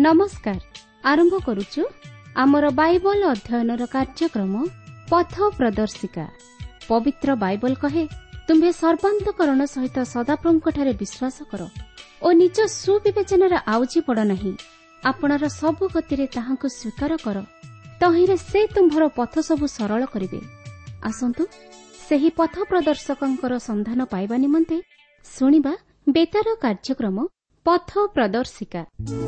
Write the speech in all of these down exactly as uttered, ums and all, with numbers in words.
नमस्कार। आरंभ करुचु आमर बाइबल अध्ययनर कार्यक्रम पथ प्रदर्शिका। पवित्र बाइबल कहे, तुम्हें सर्वांतकरण सहित सदाप्रभुଙ୍କଠାରେ विश्वास कर ओ निज सुविवेचनार आउजी पड़ नहीं। आपणर सबु गतिरे ताहांकु स्वीकार कर, तहिरे से तुम्भर पथ सबु सरल करिवे। आसंतु सेही पथ प्रदर्शकंकर संधान पाइबा निमंते सुनिबा बेतार कार्यक्रम पथ प्रदर्शिका।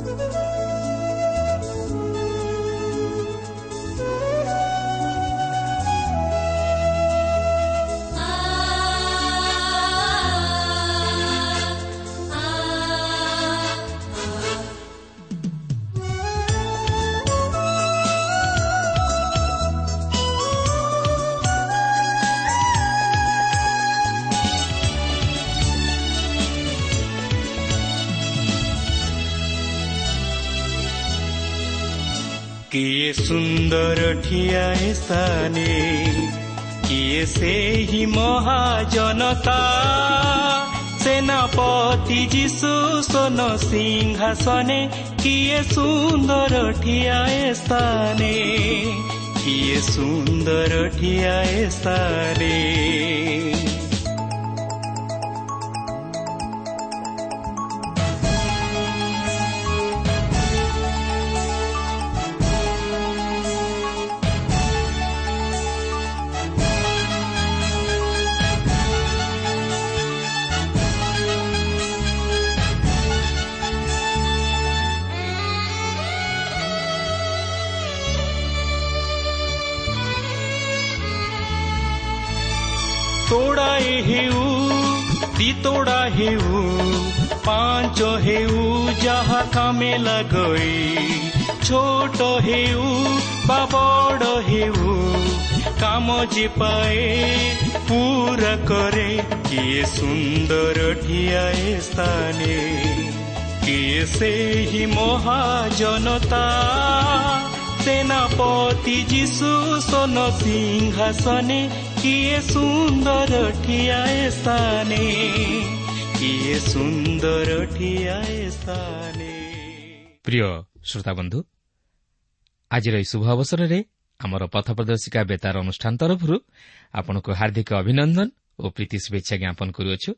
किए सुंदर ठिया स्थाने, किए से ही महाजनता, सेनापति जीशु सोन सिंहासने, किए सुंदर ठिया स्थाने, किए सुंदर ठिया स्थाने। तोड़ाए हेऊ दितोड़ा हेऊ पांच हेऊ जहा कामे लगई, छोट हेऊ बा बड़ हेऊ काम जे पाए पूरा करे। किए सुंदर ठिया स्थाने, किए से ही महाजनता, सेनापति जीशु सोन सिंहासने, किए सुंदर ठिया स्थाने, किए सुंदर ठिया स्थाने। प्रिय श्रोता बंधु, आज शुभ अवसर में आमर पथ प्रदर्शिका बेतार अनुष्ठान तरफ आपको हार्दिक अभिनंदन और प्रीति शुभेच्छा ज्ञापन करुअछु।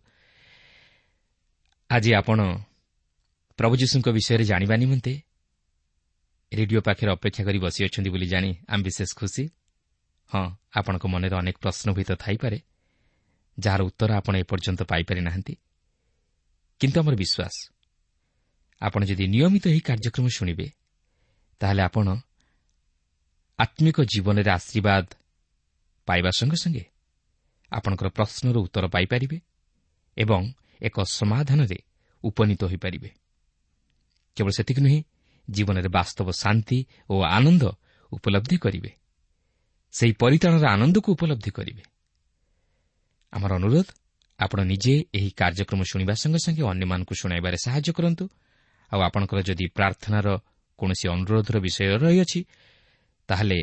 आज आपण प्रभु जीशुଙ୍କ विषय जानिबा निमंते रेडियो पाखे अपेक्षा करी बसी अछंती बोली जानी आम विशेष खुशी। हाँ, आपण मन में अनेक प्रश्न भी तो थाई पारे, जार उत्तर आपण एपर्यंत पाई पारि नाहंती, किंतु आमर विश्वास आपण यदि नियमित ही कार्यक्रम शुणिबे ताहले आपण आत्मिक जीवन रे आशीर्वाद पाइबा संगे संगे आपणकर प्रश्नर उत्तर पाई पारिबे एवं एक समाधान रे उपनीत होई पारिबे। केवल सेतिक नुहे, जीवन रे वास्तव शांति और आनंद उपलब्धि करिवे, सेही परित्राणर आनंद को उपलब्धि करिवे। आमर अनुरोध, आपण निजे एही कार्यक्रम शुणिबा संगे संगे अन्य मानकु शुणाइबारे सहाय्य करंतु। आ आपणकर जदि प्रार्थनार कोनोसी अनुरोधर विषय रही अछि ताहले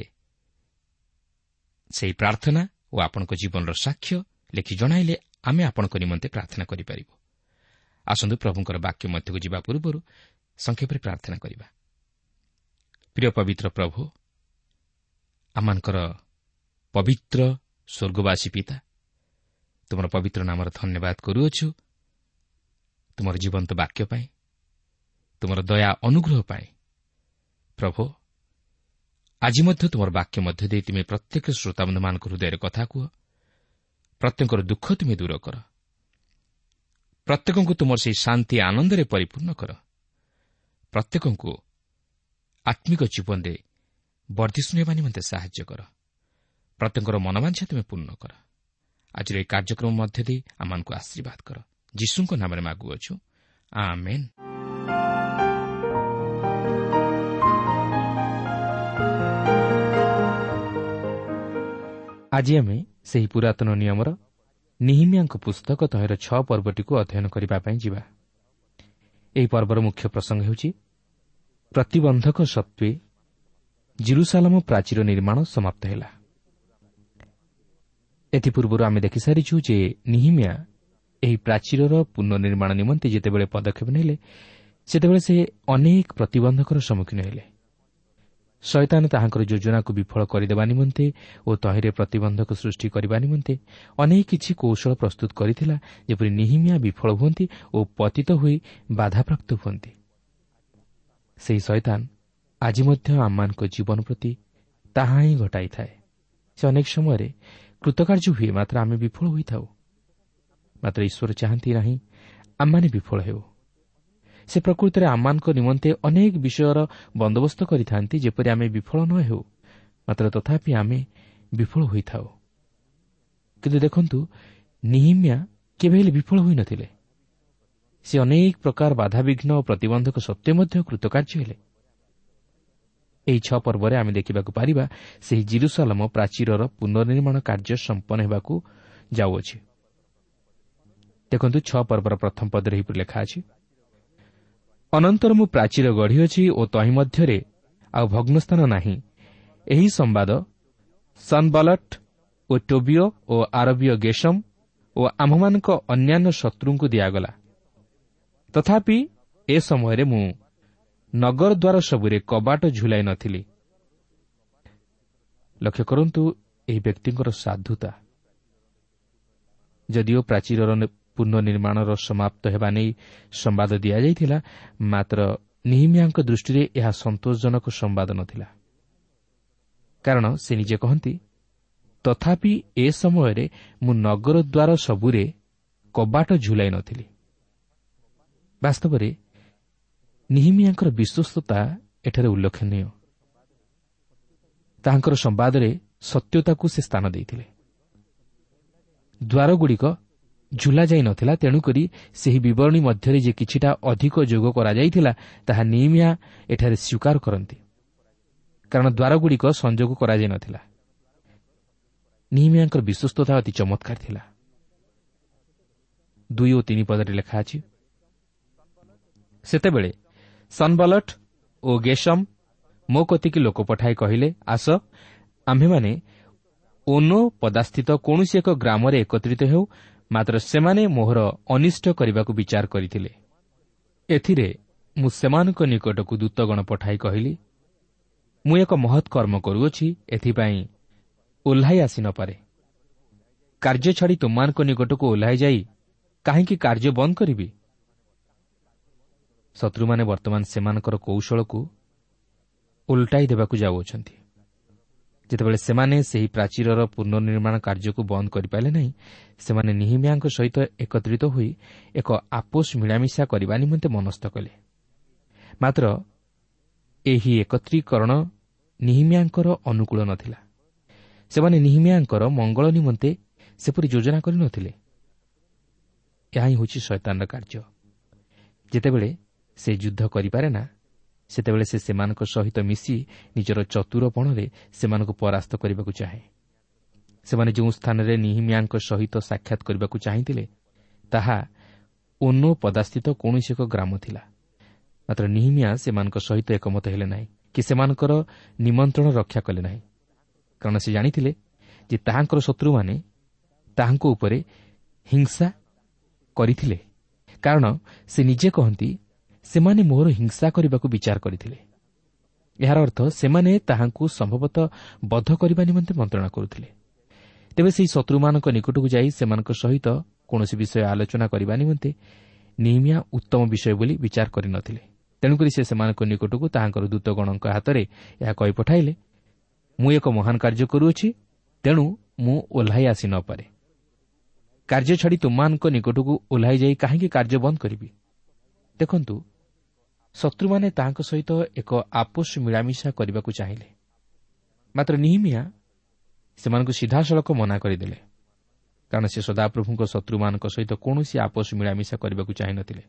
सेही प्रार्थना और आपणक जीवनर साक्ष्य लिखि जणाइले आमे आपणक निमंते प्रार्थना करि परिबो। आसंतु प्रभुଙ୍କର वाक्य मध्यକୁ ଯିବା ପୂର୍ବରୁ संक्षेप प्रार्थना करिबा। प्रिय पवित्र प्रभु, आमानकर पवित्र स्वर्गवासी पिता, तुमर पवित्र नामर धन्यवाद करुअछु, तुमर जीवंत वाक्य पाई, तुमर दया अनुग्रह पाई। प्रभु, आज मध्य तुमर वाक्य मध्य दे तुमे प्रत्येक श्रोताबंधु मानक हृदय कथा कुह, प्रत्येकर दुख तुमे दूर कर, प्रत्येक तुमर से शांति आनंद रे परिपूर्ण कर, प्रत्येक आत्मिक जीवन रे वर्धि सुनेबा निमंते साहाय्य कर, प्रत्येकर मनोवांछा तुमे पूर्ण कर। आज ए कार्यक्रम मध्य दे आमानकु आशीर्वाद कर, यीशुଙ୍କ नाम रे मागुअछु, आमेन। आज आमे सेही पुरातन नियमर निहिमियाଙ୍କ पुस्तक तहर छ पर्वटी को अध्ययन करिबा पई जिबा। एही पर्वर मुख्य प्रसंग हेउची प्रतिबंधक सत्वे जेरुसालेम प्राचीर निर्माण समाप्त हैला। एथिपूर्व आमे देखि सारिछु जे निहिमिया एही प्राचीरर पुनर्निर्माण निमंते जेतेबेले पदक्षेप नेले ସେତେବେଳେ ସେ ଅନେକ ପ୍ରତିବନ୍ଧକର ସମ୍ମୁଖୀନ ହେଲେ। ଶୟତାନ ତାହାଙ୍କର ଯୋଜନାକୁ ବିଫଳ କରିଦେବା ନିମନ୍ତେ ଓ ତହିଁରେ ପ୍ରତିବନ୍ଧକ ସୃଷ୍ଟି କରିବା ନିମନ୍ତେ ଅନେକ କିଛି କୌଶଳ ପ୍ରସ୍ତୁତ କରିଥିଲା, ଯେପରି ନିହିମିଆ ବିଫଳ ହୁଅନ୍ତି ଓ ପତିତ ହୋଇ ବାଧାପ୍ରାପ୍ତ ହୁଅନ୍ତି। ସେହି ଶୟତାନ ଆଜି ମଧ୍ୟ ଆମମାନଙ୍କ ଜୀବନ ପ୍ରତି ତାହା ହିଁ ଘଟାଇଥାଏ। ସେ ଅନେକ ସମୟରେ କୃତକାର୍ଯ୍ୟ ହୁଏ, ମାତ୍ର ଆମେ ବିଫଳ ହୋଇଥାଉ। ମାତ୍ର ଈଶ୍ୱର ଚାହାନ୍ତି ନାହିଁ ଆମମାନେ ବିଫଳ ହେଉ। ସେ ପ୍ରକୃତରେ ଆମମାନଙ୍କ ନିମନ୍ତେ ଅନେକ ବିଷୟର ବନ୍ଦୋବସ୍ତ କରିଥାନ୍ତି, ଯେପରି ଆମେ ବିଫଳ ନ ହେଉ। ମାତ୍ର ତଥାପି ଆମେ ବିଫଳ ହୋଇଥାଉ। କିନ୍ତୁ ଦେଖନ୍ତୁ, ନିହିମିଆ କେବେ ହେଲେ ବିଫଳ ହୋଇନଥିଲେ। ସେ ଅନେକ ପ୍ରକାର ବାଧାବିଘ୍ନ ଓ ପ୍ରତିବନ୍ଧକ ସତ୍ତ୍ୱେ ମଧ୍ୟ କୃତକାର୍ଯ୍ୟ ହେଲେ। ଏହି ଛଅ ପର୍ବରେ ଆମେ ଦେଖିବାକୁ ପାରିବା ସେହି ଜିରୁସାଲମ ପ୍ରାଚୀରର ପୁନର୍ନିର୍ମାଣ କାର୍ଯ୍ୟ ସମ୍ପନ୍ନ ହେବାକୁ ଯାଉଅଛି। ଦେଖନ୍ତୁ, ଛଅ ପର୍ବର ପ୍ରଥମ ପଦରେ ଏହିପରି ଲେଖା ଅଛି, ଅନନ୍ତର ମୁଁ ପ୍ରାଚୀର ଗଢ଼ିଅଛି ଓ ତହିଁ ମଧ୍ୟରେ ଆଉ ଭଗ୍ନସ୍ଥାନ ନାହିଁ। ଏହି ସମ୍ବାଦ ସନବଲଟ ଓ ଟୋବିଓ ଓ ଆରବୀୟ ଗେଶମ ଓ ଆମ୍ଭମାନଙ୍କ ଅନ୍ୟାନ୍ୟ ଶତ୍ରୁଙ୍କୁ ଦିଆଗଲା। ତଥାପି ଏ ସମୟରେ ମୁଁ ନଗର ଦ୍ୱାର ସବୁରେ କବାଟ ଝୁଲାଇ ନ ଥିଲି। ଲକ୍ଷ୍ୟ କରନ୍ତୁ ଏହି ବ୍ୟକ୍ତିଙ୍କର ସାଧୁତା। ଯଦିଓ ପ୍ରାଚୀରର ପୁନର୍ନିର୍ମାଣର ସମାପ୍ତ ହେବା ନେଇ ସମ୍ବାଦ ଦିଆଯାଇଥିଲା, ମାତ୍ର ନିହିମିଆଙ୍କ ଦୃଷ୍ଟିରେ ଏହା ସନ୍ତୋଷଜନକ ସମ୍ବାଦ ନ ଥିଲା। କାରଣ ସେ ନିଜେ କହନ୍ତି, ତଥାପି ଏ ସମୟରେ ମୁଁ ନଗର ଦ୍ୱାର ସବୁରେ କବାଟ ଝୁଲାଇ ନ ଥିଲି। ବାସ୍ତବରେ ନିହିମିଆଙ୍କର ବିଶ୍ୱସ୍ତତା ଏଠାରେ ଉଲ୍ଲେଖନୀୟ। ତାହାଙ୍କର ସମ୍ବାଦରେ ସତ୍ୟତାକୁ ସେ ସ୍ଥାନ ଦେଇଥିଲେ। ଦ୍ୱାରଗୁଡ଼ିକ ଝୁଲା ଯାଇ ନ ଥିଲା, ତେଣୁକରି ସେହି ବିବରଣୀ ମଧ୍ୟରେ ଯେ କିଛିଟା ଅଧିକ ଯୋଗ କରାଯାଇଥିଲା, ତାହା ନିହିମିଆ ଏଠାରେ ସ୍ୱୀକାର କରନ୍ତି। କାରଣ ଦ୍ୱାରଗୁଡ଼ିକ ସଂଯୋଗ କରାଯାଇ ନ ଥିଲା। ନିହିମିଆଙ୍କର ବିଶ୍ୱସ୍ତତା ଅତି ଚମତ୍କାର ଥିଲା। ଦୁଇ ଓ ତିନି ପଦରେ ଲେଖା ଅଛି, ସେତେବେଳେ ସନବଲଟ ଓ ଗେଶମ ମୋ କତିକି ଲୋକ ପଠାଇ କହିଲେ, ଆସ, ଆମ୍ଭେମାନେ ଓନୋ ପଦାସ୍ଥିତ କୌଣସି ଏକ ଗ୍ରାମରେ ଏକତ୍ରିତ ହେଉ। ମାତ୍ର ସେମାନେ ମୋହର ଅନିଷ୍ଟ କରିବାକୁ ବିଚାର କରିଥିଲେ। ଏଥିରେ ମୁଁ ସେମାନଙ୍କ ନିକଟକୁ ଦୂତଗଣ ପଠାଇ କହିଲି, ମୁଁ ଏକ ମହତ୍ କର୍ମ କରୁଅଛି, ଏଥିପାଇଁ ଓହ୍ଲାଇ ଆସି ନ ପାରେ। କାର୍ଯ୍ୟ ଛାଡ଼ି ତୁମମାନଙ୍କ ନିକଟକୁ ଓହ୍ଲାଇ ଯାଇ କାହିଁକି କାର୍ଯ୍ୟ ବନ୍ଦ କରିବି? ଶତ୍ରୁମାନେ ବର୍ତ୍ତମାନ ସେମାନଙ୍କର କୌଶଳକୁ ଓଲଟାଇ ଦେବାକୁ ଯାଉଅଛନ୍ତି। ଯେତେବେଳେ ସେମାନେ ସେହି ପ୍ରାଚୀରର ପୁନର୍ନିର୍ମାଣ କାର୍ଯ୍ୟକୁ ବନ୍ଦ କରିପାରିଲେ ନାହିଁ, ସେମାନେ ନିହିମିଆଙ୍କ ସହିତ ଏକତ୍ରିତ ହୋଇ ଏକ ଆପୋଷ ମିଳାମିଶା କରିବା ନିମନ୍ତେ ମନସ୍ଥ କଲେ। ମାତ୍ର ଏହି ଏକତ୍ରୀକରଣ ନିହିମିଆଙ୍କର ଅନୁକୂଳ ନ ଥିଲା। ସେମାନେ ନିହିମିଆଙ୍କର ମଙ୍ଗଳ ନିମନ୍ତେ ସେପରି ଯୋଜନା କରିନଥିଲେ। ଏହା ହିଁ ହେଉଛି ଶୈତାନର କାର୍ଯ୍ୟ। ଯେତେବେଳେ ସେ ଯୁଦ୍ଧ କରିପାରେ ନା, ସେତେବେଳେ ସେ ସେମାନଙ୍କ ସହିତ ମିଶି ନିଜର ଚତୁରପଣରେ ସେମାନଙ୍କୁ ପରାସ୍ତ କରିବାକୁ ଚାହେଁ। ସେମାନେ ଯେଉଁ ସ୍ଥାନରେ ନିହିମିଆଙ୍କ ସହିତ ସାକ୍ଷାତ କରିବାକୁ ଚାହିଁଥିଲେ, ତାହା ଓନୋ ପଦାସ୍ଥିତ କୌଣସି ଏକ ଗ୍ରାମ ଥିଲା। ମାତ୍ର ନିହିମିଆ ସେମାନଙ୍କ ସହିତ ଏକମତ ହେଲେ ନାହିଁ କି ସେମାନଙ୍କର ନିମନ୍ତ୍ରଣ ରକ୍ଷା କଲେ ନାହିଁ। କାରଣ ସେ ଜାଣିଥିଲେ ଯେ ତାହାଙ୍କର ଶତ୍ରୁମାନେ ତାହାଙ୍କ ଉପରେ ହିଂସା କରିଥିଲେ। କାରଣ ସେ ନିଜେ କହନ୍ତି, ସେମାନେ ମୋହର ହିଂସା କରିବାକୁ ବିଚାର କରିଥିଲେ। ଏହାର ଅର୍ଥ ସେମାନେ ତାହାଙ୍କୁ ସମ୍ଭବତଃ ବଧ କରିବା ନିମନ୍ତେ ମନ୍ତ୍ରଣା କରୁଥିଲେ। ତେବେ ସେହି ଶତ୍ରୁମାନଙ୍କ ନିକଟକୁ ଯାଇ ସେମାନଙ୍କ ସହିତ କୌଣସି ବିଷୟ ଆଲୋଚନା କରିବା ନିମନ୍ତେ ନିହିମିଆ ଉତ୍ତମ ବିଷୟ ବୋଲି ବିଚାର କରିନଥିଲେ। ତେଣୁକରି ସେ ସେମାନଙ୍କ ନିକଟକୁ ତାହାଙ୍କର ଦୂତଗଣଙ୍କ ହାତରେ ଏହା କହି ପଠାଇଲେ, ମୁଁ ଏକ ମହାନ କାର୍ଯ୍ୟ କରୁଅଛି, ତେଣୁ ମୁଁ ଓହ୍ଲାଇ ଆସି ନ ପାରେ। କାର୍ଯ୍ୟ ଛାଡ଼ି ତୁମମାନଙ୍କ ନିକଟକୁ ଓହ୍ଲାଇ ଯାଇ କାହିଁକି କାର୍ଯ୍ୟ ବନ୍ଦ କରିବି? ଦେଖନ୍ତୁ, ଶତ୍ରୁମାନେ ତାହାଙ୍କ ସହିତ ଏକ ଆପୋଷ ମିଳାମିଶା କରିବାକୁ ଚାହିଁଲେ। ମାତ୍ର ନିହିମିଆ ସେମାନଙ୍କୁ ସିଧାସଳଖ ମନା କରିଦେଲେ, କାରଣ ସେ ସଦାପ୍ରଭୁଙ୍କ ଶତ୍ରୁମାନଙ୍କ ସହିତ କୌଣସି ଆପୋଷ ମିଳାମିଶା କରିବାକୁ ଚାହିଁନଥିଲେ।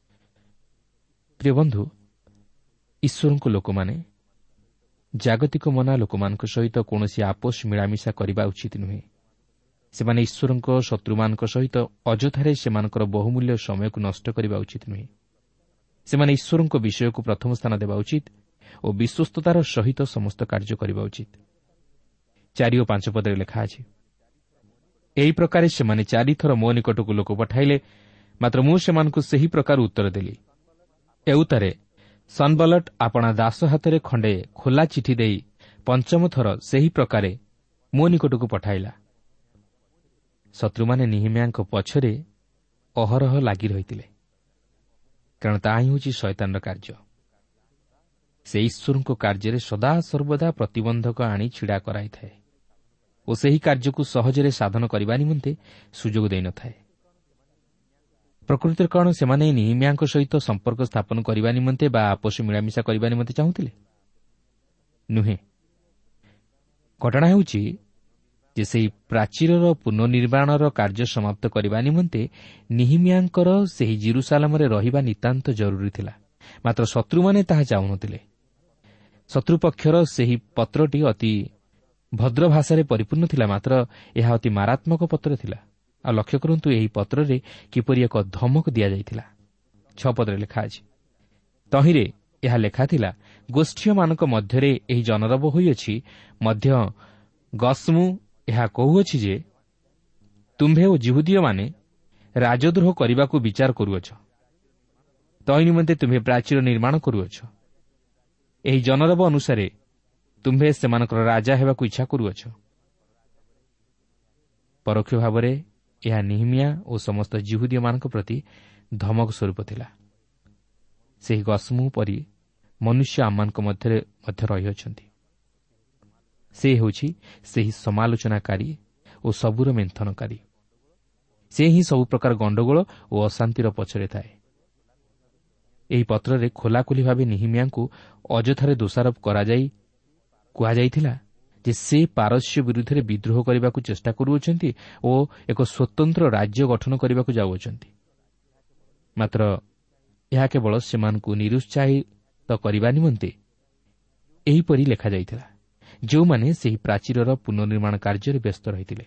ପ୍ରିୟ ବନ୍ଧୁ, ଈଶ୍ୱରଙ୍କ ଲୋକମାନେ ଜାଗତିକ ମନା ଲୋକମାନଙ୍କ ସହିତ କୌଣସି ଆପୋଷ ମିଳାମିଶା କରିବା ଉଚିତ ନୁହେଁ। ସେମାନେ ଈଶ୍ୱରଙ୍କ ଶତ୍ରୁମାନଙ୍କ ସହିତ ଅଯଥାରେ ସେମାନଙ୍କର ବହୁମୂଲ୍ୟ ସମୟକୁ ନଷ୍ଟ କରିବା ଉଚିତ ନୁହେଁ। ସେମାନେ ଈଶ୍ୱରଙ୍କ ବିଷୟକୁ ପ୍ରଥମ ସ୍ଥାନ ଦେବା ଉଚିତ ଓ ବିଶ୍ୱସ୍ତତାର ସହିତ ସମସ୍ତ କାର୍ଯ୍ୟ କରିବା ଉଚିତ। ଚାରି ଓ ପାଞ୍ଚ ପଦରେ ଲେଖା ଅଛି, ଏହି ପ୍ରକାରେ ସେମାନେ ଚାରିଥର ମୋ ନିକଟକୁ ଲୋକ ପଠାଇଲେ, ମାତ୍ର ମୁଁ ସେମାନଙ୍କୁ ସେହି ପ୍ରକାର ଉତ୍ତର ଦେଲି, ଏଉତାରେ ସନବଲଟ ଆପଣା ଦାସ ହାତରେ ଖଣ୍ଡେ ଖୋଲା ଚିଠି ଦେଇ ପଞ୍ଚମ ଥର ସେହି ପ୍ରକାରେ ମୋ ନିକଟକୁ ପଠାଇଲା। ଶତ୍ରୁମାନେ ନିହିମିୟାଙ୍କ ପଛରେ ଅହରହ ଲାଗି ରହିଥିଲେ, କାରଣ ତାହା ହିଁ ହେଉଛି ଶୟତାନର କାର୍ଯ୍ୟ। ସେ ଈଶ୍ୱରଙ୍କ କାର୍ଯ୍ୟରେ ସଦାସର୍ବଦା ପ୍ରତିବନ୍ଧକ ଆଣି ଛିଡ଼ା କରାଇଥାଏ ଓ ସେହି କାର୍ଯ୍ୟକୁ ସହଜରେ ସାଧନ କରିବା ନିମନ୍ତେ ସୁଯୋଗ ଦେଇନଥାଏ। ପ୍ରକୃତିରେ କ'ଣ ସେମାନେ ନିହିମିୟାଙ୍କ ସହିତ ସମ୍ପର୍କ ସ୍ଥାପନ କରିବା ନିମନ୍ତେ ବା ଆପୋଷ ମିଳାମିଶା କରିବା ନିମନ୍ତେ ଚାହୁଁଥିଲେ? ନୁହେଁ। ଘଟଣା ହେଉଛି ଯେ ସେହି ପ୍ରାଚୀରର ପୁନର୍ନିର୍ମାଣର କାର୍ଯ୍ୟ ସମାପ୍ତ କରିବା ନିମନ୍ତେ ନିହିମିୟାଙ୍କର ସେହି ଜେରୁସାଲେମରେ ରହିବା ନିତାନ୍ତ ଜରୁରୀ ଥିଲା। ମାତ୍ର ଶତ୍ରୁମାନେ ତାହା ଚାହୁଁନଥିଲେ। ଶତ୍ରୁପକ୍ଷର ସେହି ପତ୍ରଟି ଅତି ଭଦ୍ର ଭାଷାରେ ପରିପୂର୍ଣ୍ଣ ଥିଲା, ମାତ୍ର ଏହା ଅତି ମାରାତ୍ମକ ପତ୍ର ଥିଲା। ଆଉ ଲକ୍ଷ୍ୟ କରନ୍ତୁ, ଏହି ପତ୍ରରେ କିପରି ଏକ ଧମକ ଦିଆଯାଇଥିଲା। ଛଅ ପଦରେ ଲେଖା ଅଛି, ତହିଁରେ ଏହା ଲେଖାଥିଲା, ଗୋଷ୍ଠୀୟମାନଙ୍କ ମଧ୍ୟରେ ଏହି ଜନରବ ହୋଇଅଛି, ମଧ୍ୟ ଗସ୍ମୁ ଏହା କହୁଅଛି ଯେ ତୁମ୍ଭେ ଓ ଯିହୁଦୀୟମାନେ ରାଜଦ୍ରୋହ କରିବାକୁ ବିଚାର କରୁଅଛ, ତହିଁ ନିମନ୍ତେ ତୁମ୍ଭେ ପ୍ରାଚୀର ନିର୍ମାଣ କରୁଅଛ। ଏହି ଜନରବ ଅନୁସାରେ ତୁମ୍ଭେ ସେମାନଙ୍କର ରାଜା ହେବାକୁ ଇଚ୍ଛା କରୁଅଛ। ପରୋକ୍ଷ ଭାବରେ ଏହା ନିହିମିୟା ଓ ସମସ୍ତ ଯିହୁଦୀୟମାନଙ୍କ ପ୍ରତି ଧମକ ସ୍ୱରୂପ ଥିଲା। ସେହି ଗସ୍ମୁ ପରି ମନୁଷ୍ୟ ଆମମାନଙ୍କ ମଧ୍ୟରେ ମଧ୍ୟ ରହିଅଛନ୍ତି। ସେ ହେଉଛି ସେହି ସମାଲୋଚନାକାରୀ ଓ ସବୁର ମେନ୍ଥନକାରୀ। ସେ ହିଁ ସବୁ ପ୍ରକାର ଗଣ୍ଡଗୋଳ ଓ ଅଶାନ୍ତିର ପଛରେ ଥାଏ। ଏହି ପତ୍ରରେ ଖୋଲାଖୋଲି ଭାବେ ନିହିମିୟାଙ୍କୁ ଅଯଥାରେ ଦୋଷାରୋପ କରାଯାଇ କୁହାଯାଇଥିଲା ଯେ ସେ ପାରସ୍ୟ ବିରୁଦ୍ଧରେ ବିଦ୍ରୋହ କରିବାକୁ ଚେଷ୍ଟା କରୁଅଛନ୍ତି ଓ ଏକ ସ୍ୱତନ୍ତ୍ର ରାଜ୍ୟ ଗଠନ କରିବାକୁ ଯାଉଅଛନ୍ତି। ମାତ୍ର ଏହା କେବଳ ସେମାନଙ୍କୁ ନିରୁତ୍ସାହିତ କରିବା ନିମନ୍ତେ ଏହିପରି ଲେଖାଯାଇଥିଲା, ଯେଉଁମାନେ ସେହି ପ୍ରାଚୀରର ପୁନର୍ନିର୍ମାଣ କାର୍ଯ୍ୟରେ ବ୍ୟସ୍ତ ରହିଥିଲେ।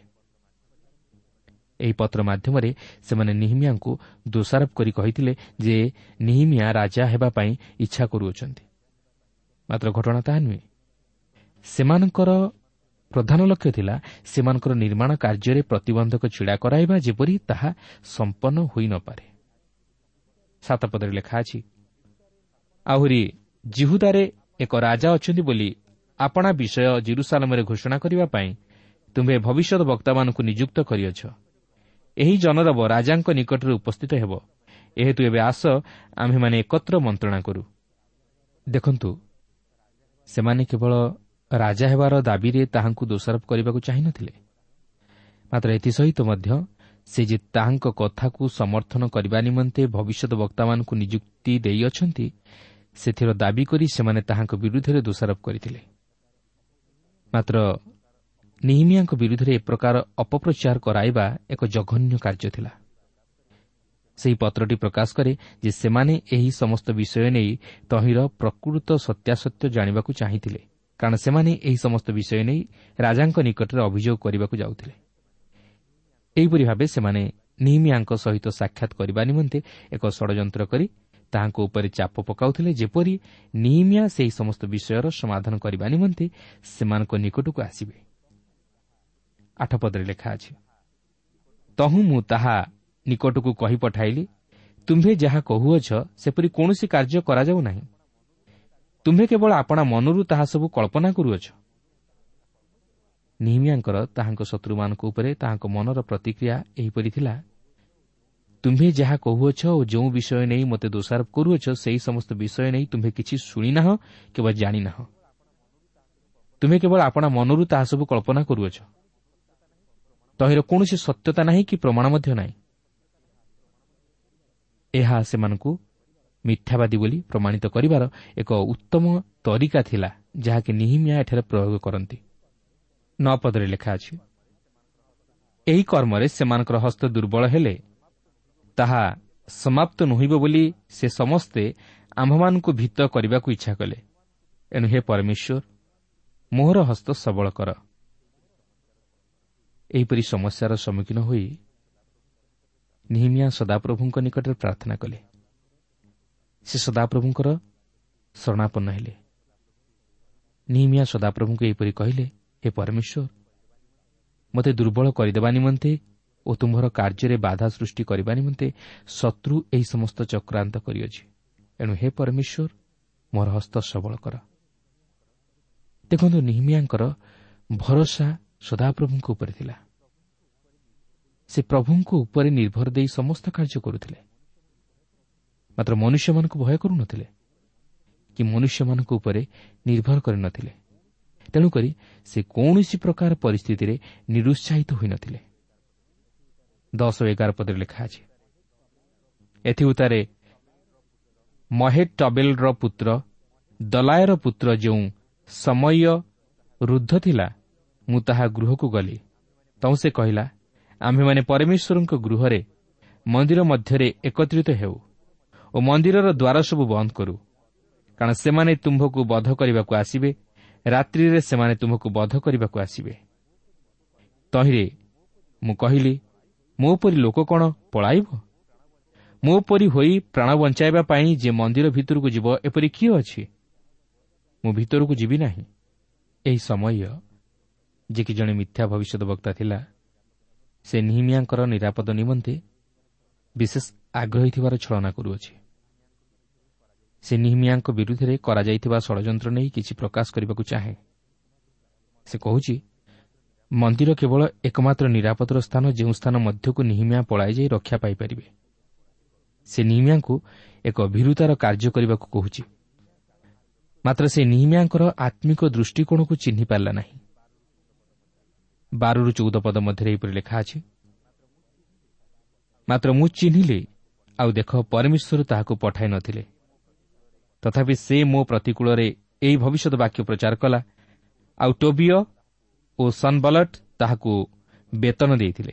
ଏହି ପତ୍ର ମାଧ୍ୟମରେ ସେମାନେ ନିହିମିୟାଙ୍କୁ ଦୋଷାରୋପ କରି କହିଥିଲେ ଯେ ନିହିମିୟା ରାଜା ହେବା ପାଇଁ ଇଚ୍ଛା କରୁଅଛନ୍ତି। ମାତ୍ର ଘଟଣା ତାହା ନୁହେଁ। ସେମାନଙ୍କର ପ୍ରଧାନ ଲକ୍ଷ୍ୟ ଥିଲା ସେମାନଙ୍କର ନିର୍ମାଣ କାର୍ଯ୍ୟରେ ପ୍ରତିବନ୍ଧକ ଛିଡ଼ା କରାଇବା, ଯେପରି ତାହା ସମ୍ପନ୍ନ ହୋଇ ନ ପାରେ। ସାତ ପଦରେ ଲେଖା ଅଛି, ଆହୁରି ଯିହୁଦାରେ ଏକ ରାଜା ଅଛନ୍ତି ବୋଲି ଆପଣା ବିଷୟ ଜେରୁସାଲେମରେ ଘୋଷଣା କରିବା ପାଇଁ ତୁମ୍ଭେ ଭବିଷ୍ୟତ ବକ୍ତାମାନଙ୍କୁ ନିଯୁକ୍ତ କରିଅଛ। ଏହି ଜନରବ ରାଜାଙ୍କ ନିକଟରେ ଉପସ୍ଥିତ ହେବ। ଏହେତୁ ଏବେ ଆସ, ଆମ୍ଭେମାନେ ଏକତ୍ର ମନ୍ତ୍ରଣା କରୁ। ଦେଖନ୍ତୁ, ସେମାନେ କେବଳ ରାଜା ହେବାର ଦାବିରେ ତାହାଙ୍କୁ ଦୋଷାରୋପ କରିବାକୁ ଚାହିଁନଥିଲେ, ମାତ୍ର ଏଥିସହିତ ମଧ୍ୟ ସେ ଯେ ତାହାଙ୍କ କଥାକୁ ସମର୍ଥନ କରିବା ନିମନ୍ତେ ଭବିଷ୍ୟତ ବକ୍ତାମାନଙ୍କୁ ନିଯୁକ୍ତି ଦେଇଅଛନ୍ତି, ସେଥିର ଦାବି କରି ସେମାନେ ତାହାଙ୍କ ବିରୁଦ୍ଧରେ ଦୋଷାରୋପ କରିଥିଲେ। ମାତ୍ର ନିହିମିୟାଙ୍କ ବିରୁଦ୍ଧରେ ଏ ପ୍ରକାର ଅପପ୍ରଚାର କରାଇବା ଏକ ଜଘନ୍ୟ କାର୍ଯ୍ୟ ଥିଲା। ସେହି ପତ୍ରଟି ପ୍ରକାଶ କରେ ଯେ ସେମାନେ ଏହି ସମସ୍ତ ବିଷୟ ନେଇ ତହିଁର ପ୍ରକୃତ ସତ୍ୟାସତ୍ୟ ଜାଣିବାକୁ ଚାହିଁଥିଲେ, କାରଣ ସେମାନେ ଏହି ସମସ୍ତ ବିଷୟ ନେଇ ରାଜାଙ୍କ ନିକଟରେ ଅଭିଯୋଗ କରିବାକୁ ଯାଉଥିଲେ। ଏହିପରି ଭାବେ ସେମାନେ ନିହିମିୟାଙ୍କ ସହିତ ସାକ୍ଷାତ କରିବା ନିମନ୍ତେ ଏକ ଷଡ଼ଯନ୍ତ୍ର କରି ତାହାଙ୍କ ଉପରେ ଚାପ ପକାଉଥିଲେ, ଯେପରି ନିହିମିୟା ସେହି ସମସ୍ତ ବିଷୟର ସମାଧାନ କରିବା ନିମନ୍ତେ ସେମାନଙ୍କ ନିକଟକୁ ଆସିବେ। ଆଠ ପଦରେ ଲେଖା ଅଛି, ତହୁଁ ମୁଁ ତାହା ନିକଟକୁ କହି ପଠାଇଲି, ତୁମ୍ଭେ ଯାହା କହୁଅଛ ସେପରି କୌଣସି କାର୍ଯ୍ୟ କରାଯାଉ ନାହିଁ। ତୁମ୍ଭେ କେବଳ ଆପଣା ମନରୁ ତାହା ସବୁ କଳ୍ପନା କରୁଅଛ। ନିହିମିୟାଙ୍କର ତାହାଙ୍କ ଶତ୍ରୁମାନଙ୍କ ଉପରେ ତାହାଙ୍କ ମନର ପ୍ରତିକ୍ରିୟା ଏହିପରି ଥିଲା, ତୁମ୍ଭେ ଯାହା କହୁଅଛ ଓ ଯେଉଁ ବିଷୟ ନେଇ ମୋତେ ଦୋଷାରୋପ କରୁଅଛ, ସେହି ସମସ୍ତ ବିଷୟ ନେଇ ତୁମ୍ଭେ କିଛି ଶୁଣିନାହଁ କିମ୍ବା ଜାଣିନାହଁ। ତୁମ୍ଭେ କେବଳ ଆପଣା ମନରୁ ତାହା ସବୁ କଳ୍ପନା କରୁଅଛ। ତହିଁର କୌଣସି ସତ୍ୟତା ନାହିଁ କି ପ୍ରମାଣ ମଧ୍ୟ ନାହିଁ। ଏହା ସେମାନଙ୍କୁ ମିଥ୍ୟାବାଦୀ ବୋଲି ପ୍ରମାଣିତ କରିବାର ଏକ ଉତ୍ତମ ତରିକା ଥିଲା, ଯାହାକି ନିହିମିୟା ଏଠାରେ ପ୍ରୟୋଗ କରନ୍ତି। ନଅ ପଦରେ ଲେଖା ଅଛି, ଏହି କର୍ମରେ ସେମାନଙ୍କର ହସ୍ତ ଦୁର୍ବଳ ହେଲେ ତାହା ସମାପ୍ତ ନୁହେବ ବୋଲି ସେ ସମସ୍ତେ ଆମ୍ଭମାନଙ୍କୁ ଭୀତ କରିବାକୁ ଇଚ୍ଛା କଲେ। ଏଣୁ ହେ ପରମେଶ୍ୱର, ମୋହର ହସ୍ତ ସବଳ କର। ଏହିପରି ସମସ୍ୟାର ସମ୍ମୁଖୀନ ହୋଇ ନିହିମିୟା ସଦାପ୍ରଭୁଙ୍କ ନିକଟରେ ପ୍ରାର୍ଥନା କଲେ। ସେ ସଦାପ୍ରଭୁଙ୍କର ଶରଣାପନ୍ନ ହେଲେ। ନିହିମିୟା ସଦାପ୍ରଭୁଙ୍କୁ ଏହିପରି କହିଲେ, ହେ ପରମେଶ୍ୱର, ମୋତେ ଦୁର୍ବଳ କରିଦେବା ନିମନ୍ତେ ଓ ତୁମ୍ଭର କାର୍ଯ୍ୟରେ ବାଧା ସୃଷ୍ଟି କରିବା ନିମନ୍ତେ ଶତ୍ରୁ ଏହି ସମସ୍ତ ଚକ୍ରାନ୍ତ କରିଅଛି। ଏଣୁ ହେ ପରମେଶ୍ୱର ମୋର ହସ୍ତ ସବଳ କର। ଦେଖନ୍ତୁ, ନିହିମିଆଙ୍କର ଭରସା ସଦାପ୍ରଭୁଙ୍କ ଉପରେ ଥିଲା। ସେ ପ୍ରଭୁଙ୍କ ଉପରେ ନିର୍ଭର ଦେଇ ସମସ୍ତ କାର୍ଯ୍ୟ କରୁଥିଲେ, ମାତ୍ର ମନୁଷ୍ୟମାନଙ୍କୁ ଭୟ କରୁନଥିଲେ କି ମନୁଷ୍ୟମାନଙ୍କ ଉପରେ ନିର୍ଭର କରିନଥିଲେ। ତେଣୁକରି ସେ କୌଣସି ପ୍ରକାର ପରିସ୍ଥିତିରେ ନିରୁତ୍ସାହିତ ହୋଇନଥିଲେ। ଦଶ ଓ ଏଗାର ପଦରେ ଲେଖା ଅଛି, ଏଥିଉତ୍ତାରେ ମହେଟ୍ ଟବେଲର ପୁତ୍ର ଦଲାୟର ପୁତ୍ର ଯେଉଁ ସମୟ ରୁଦ୍ଧ ଥିଲା, ମୁଁ ତାହା ଗୃହକୁ ଗଲି। ତହୁଁ ସେ କହିଲା, ଆମ୍ଭେମାନେ ପରମେଶ୍ୱରଙ୍କ ଗୃହରେ ମନ୍ଦିର ମଧ୍ୟରେ ଏକତ୍ରିତ ହେଉ ଓ ମନ୍ଦିରର ଦ୍ୱାର ସବୁ ବନ୍ଦ କରୁ, କାରଣ ସେମାନେ ତୁମ୍ଭକୁ ବଧ କରିବାକୁ ଆସିବେ, ରାତ୍ରିରେ ସେମାନେ ତୁମ୍ଭକୁ ବଧ କରିବାକୁ ଆସିବେ। ତହିଁରେ ମୁଁ କହିଲି, ମୋ ପରି ଲୋକ କ'ଣ ପଳାଇବ? ମୋ ପରି ହୋଇ ପ୍ରାଣ ବଞ୍ଚାଇବା ପାଇଁ ଯେ ମନ୍ଦିର ଭିତରକୁ ଯିବ, ଏପରି କିଏ ଅଛି? ମୁଁ ଭିତରକୁ ଯିବି ନାହିଁ। ଏହି ସମୟ ଯେ କି ଜଣେ ମିଥ୍ୟା ଭବିଷ୍ୟତ ବକ୍ତା ଥିଲା, ସେ ନିହିମିଆଙ୍କର ନିରାପଦ ନିମନ୍ତେ ବିଶେଷ ଆଗ୍ରହୀ ଥିବାର ଛଳନା କରୁଅଛି। ସେ ନିହିମିଆଙ୍କ ବିରୁଦ୍ଧରେ କରାଯାଇଥିବା ଷଡ଼ଯନ୍ତ୍ର ନେଇ କିଛି ପ୍ରକାଶ କରିବାକୁ ଚାହେଁ। ସେ କହୁଛି, ମନ୍ଦିର କେବଳ ଏକମାତ୍ର ନିରାପଦର ସ୍ଥାନ, ଯେଉଁ ସ୍ଥାନ ମଧ୍ୟକୁ ନିହିମିଆ ପଳାଇଯାଇ ରକ୍ଷା ପାଇପାରିବେ। ସେ ନିହିମିଆଙ୍କୁ ଏକ ଭୀରୁତାର କାର୍ଯ୍ୟ କରିବାକୁ କହୁଛି, ମାତ୍ର ସେ ନିହିମିଆଙ୍କର ଆତ୍ମିକ ଦୃଷ୍ଟିକୋଣକୁ ଚିହ୍ନି ପାରିଲା ନାହିଁ। ବାରରୁ ଚଉଦ ପଦ ମଧ୍ୟରେ ଏହିପରି ଲେଖା ଅଛି, ମାତ୍ର ମୁଁ ଚିହ୍ନିଲି, ଆଉ ଦେଖ, ପରମେଶ୍ୱର ତାହାକୁ ପଠାଇ ନ ଥିଲେ। ତଥାପି ସେ ମୋ ପ୍ରତିକୂଳରେ ଏହି ଭବିଷ୍ୟତ ବାକ୍ୟ ପ୍ରଚାର କଲା, ଆଉ ଟୋବିୟ ଓ ସନବଲଟ ତାହାକୁ ବେତନ ଦେଇଥିଲେ।